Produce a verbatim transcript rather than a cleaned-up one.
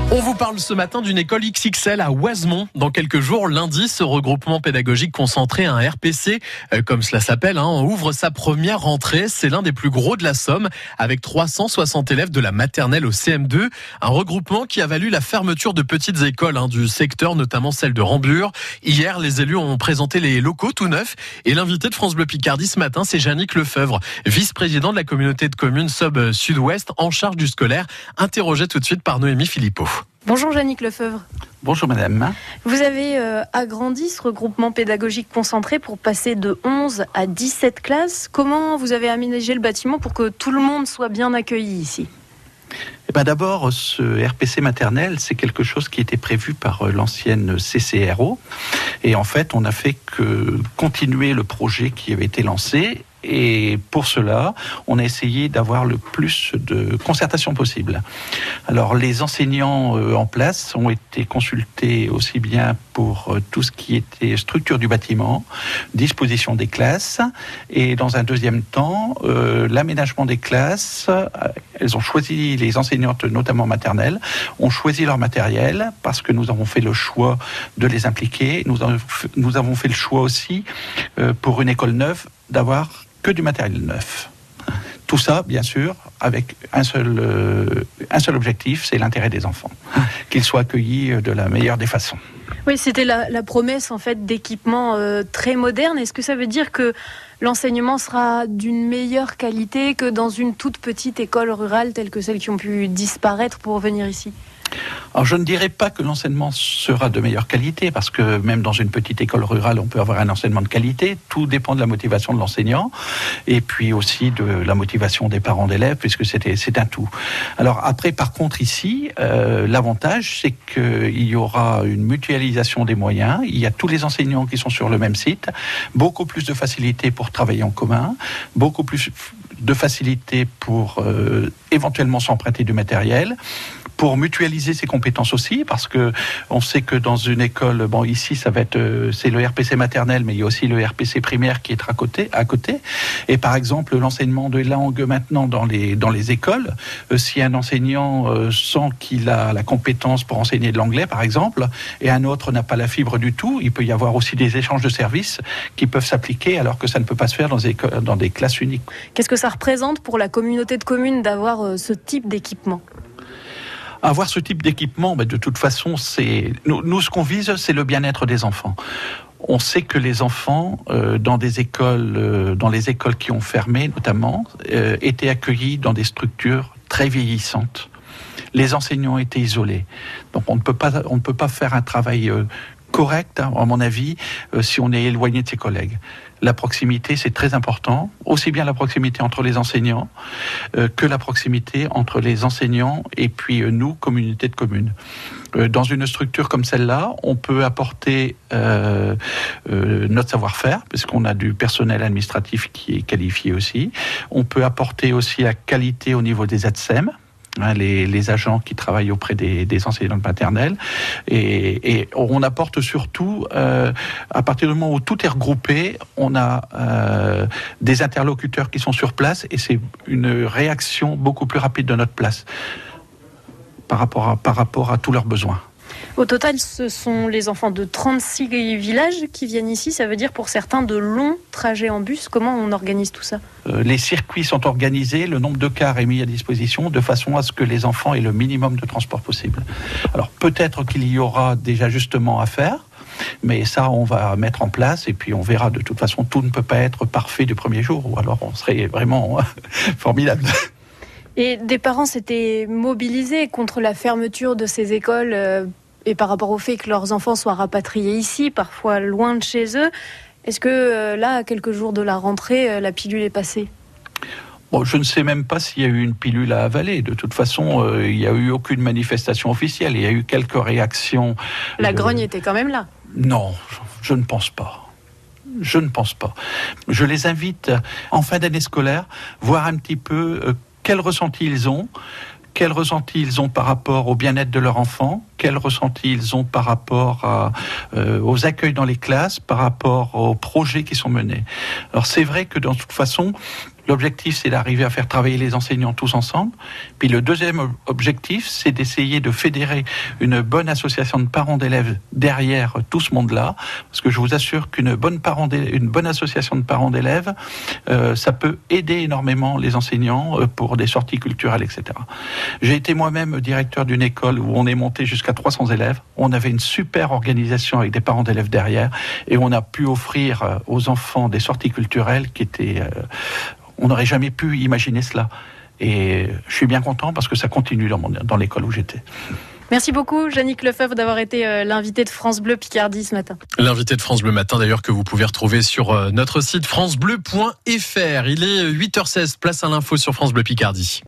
On vous parle ce matin d'une école X X L à Oisemont. Dans quelques jours, lundi, ce regroupement pédagogique concentré, un R P C, euh, comme cela s'appelle, hein, ouvre sa première rentrée. C'est l'un des plus gros de la Somme, avec trois cent soixante élèves de la maternelle au C M deux. Un regroupement qui a valu la fermeture de petites écoles hein, du secteur, notamment celle de Rambure. Hier, les élus ont présenté les locaux tout neufs. Et l'invité de France Bleu Picardie ce matin, c'est Yannick Lefebvre, vice-président de la communauté de communes Somme Sud-Ouest, en charge du scolaire, interrogé tout de suite par Noémie Philippot. Bonjour Yannick Lefebvre. Bonjour madame. Vous avez euh, agrandi ce regroupement pédagogique concentré pour passer de onze à dix-sept classes. Comment vous avez aménagé le bâtiment pour que tout le monde soit bien accueilli ici ? Eh ben d'abord, ce R P C maternel, c'est quelque chose qui était prévu par l'ancienne C C R O. Et en fait, on n'a fait que continuer le projet qui avait été lancé. Et pour cela, on a essayé d'avoir le plus de concertation possible. Alors, les enseignants en place ont été consultés aussi bien pour tout ce qui était structure du bâtiment, disposition des classes, et dans un deuxième temps, euh, l'aménagement des classes. Elles ont choisi, les enseignantes, notamment maternelles, ont choisi leur matériel parce que nous avons fait le choix de les impliquer. Nous avons, nous avons fait le choix aussi, euh, pour une école neuve, d'avoir que du matériel neuf. Tout ça, bien sûr, avec un seul, euh, un seul objectif, c'est l'intérêt des enfants, qu'ils soient accueillis de la meilleure des façons. Oui, c'était la, la promesse en fait d'équipements euh, très modernes. Est-ce que ça veut dire que l'enseignement sera d'une meilleure qualité que dans une toute petite école rurale telle que celles qui ont pu disparaître pour venir ici ? Alors, je ne dirais pas que l'enseignement sera de meilleure qualité, parce que même dans une petite école rurale, on peut avoir un enseignement de qualité. Tout dépend de la motivation de l'enseignant, et puis aussi de la motivation des parents d'élèves, puisque c'était, c'est un tout. Alors après, par contre, ici, euh, l'avantage, c'est qu'il y aura une mutualisation des moyens. Il y a tous les enseignants qui sont sur le même site, beaucoup plus de facilité pour travailler en commun, beaucoup plus de facilité pour euh, éventuellement s'emprunter du matériel, pour mutualiser ses compétences aussi, parce que on sait que dans une école, bon ici ça va être euh, c'est le R P C maternel, mais il y a aussi le R P C primaire qui est à côté, à côté. Et par exemple l'enseignement de langue maintenant dans les dans les écoles, euh, si un enseignant euh, sent qu'il a la compétence pour enseigner de l'anglais par exemple, et un autre n'a pas la fibre du tout, il peut y avoir aussi des échanges de services qui peuvent s'appliquer, alors que ça ne peut pas se faire dans des écoles, dans des classes uniques. Qu'est-ce que ça représente pour la communauté de communes d'avoir euh, ce type d'équipement ? Avoir ce type d'équipement, ben de toute façon, c'est nous, nous ce qu'on vise, c'est le bien-être des enfants. On sait que les enfants, euh, dans des écoles, euh, dans les écoles qui ont fermé notamment, euh, étaient accueillis dans des structures très vieillissantes. Les enseignants étaient isolés, donc on ne peut pas, on ne peut pas faire un travail euh, correct, hein, à mon avis, euh, si on est éloigné de ses collègues. La proximité, c'est très important, aussi bien la proximité entre les enseignants euh, que la proximité entre les enseignants et puis euh, nous, communauté de communes. Euh, dans une structure comme celle-là, on peut apporter euh, euh, notre savoir-faire, puisqu'on a du personnel administratif qui est qualifié aussi. On peut apporter aussi la qualité au niveau des A T S E M. Hein, les, les agents qui travaillent auprès des, des enseignants maternels, et, et on apporte surtout, euh, à partir du moment où tout est regroupé, on a euh, des interlocuteurs qui sont sur place, et c'est une réaction beaucoup plus rapide de notre place par rapport à, par rapport à tous leurs besoins. Au total, ce sont les enfants de trente-six villages qui viennent ici. Ça veut dire pour certains de longs trajets en bus. Comment on organise tout ça ? euh, Les circuits sont organisés, le nombre de cars est mis à disposition de façon à ce que les enfants aient le minimum de transport possible. Alors peut-être qu'il y aura des ajustements à faire, mais ça, on va mettre en place et puis on verra. De toute façon, tout ne peut pas être parfait du premier jour, ou alors on serait vraiment formidable. Et des parents s'étaient mobilisés contre la fermeture de ces écoles euh, et par rapport au fait que leurs enfants soient rapatriés ici, parfois loin de chez eux. Est-ce que euh, là, à quelques jours de la rentrée, euh, la pilule est passée ? Bon, je ne sais même pas s'il y a eu une pilule à avaler. De toute façon, euh, il n'y a eu aucune manifestation officielle. Il y a eu quelques réactions. La de... grogne était quand même là ? Non, je ne pense pas. Je ne pense pas. Je les invite, en fin d'année scolaire, voir un petit peu euh, quel ressenti ils ont, quel ressenti ils ont par rapport au bien-être de leur enfant, quel ressenti ils ont par rapport à, euh, aux accueils dans les classes, par rapport aux projets qui sont menés. Alors c'est vrai que de toute façon, l'objectif, c'est d'arriver à faire travailler les enseignants tous ensemble. Puis le deuxième objectif, c'est d'essayer de fédérer une bonne association de parents d'élèves derrière tout ce monde-là. Parce que je vous assure qu'une bonne, parent une bonne association de parents d'élèves, euh, ça peut aider énormément les enseignants pour des sorties culturelles, et cetera. J'ai été moi-même directeur d'une école où on est monté jusqu'à trois cents élèves. On avait une super organisation avec des parents d'élèves derrière. Et on a pu offrir aux enfants des sorties culturelles qui étaient... Euh, on n'aurait jamais pu imaginer cela. Et je suis bien content parce que ça continue dans, mon, dans l'école où j'étais. Merci beaucoup, Yannick Lefebvre, d'avoir été euh, l'invité de France Bleu Picardie ce matin. L'invité de France Bleu Matin, d'ailleurs, que vous pouvez retrouver sur euh, notre site francebleu point f r. Il est huit heures seize, place à l'info sur France Bleu Picardie.